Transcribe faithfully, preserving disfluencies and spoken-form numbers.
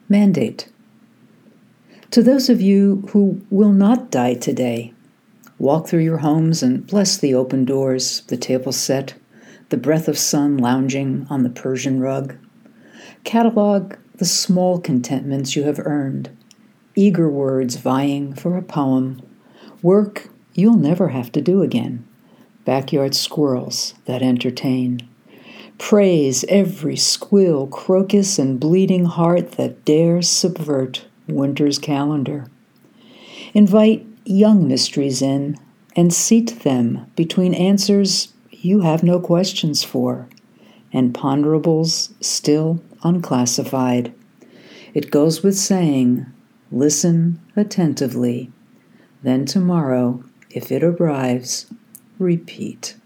Mandate. To those of you who will not die today, walk through your homes and bless the open doors, the table set, the breath of sun lounging on the Persian rug. Catalog the small contentments you have earned, eager words vying for a poem, work you'll never have to do again, backyard squirrels that entertain. Praise every squill, crocus, and bleeding heart that dares subvert winter's calendar. Invite young mysteries in and seat them between answers you have no questions for and ponderables still unclassified. It goes with saying, listen attentively, then tomorrow, if it arrives, repeat.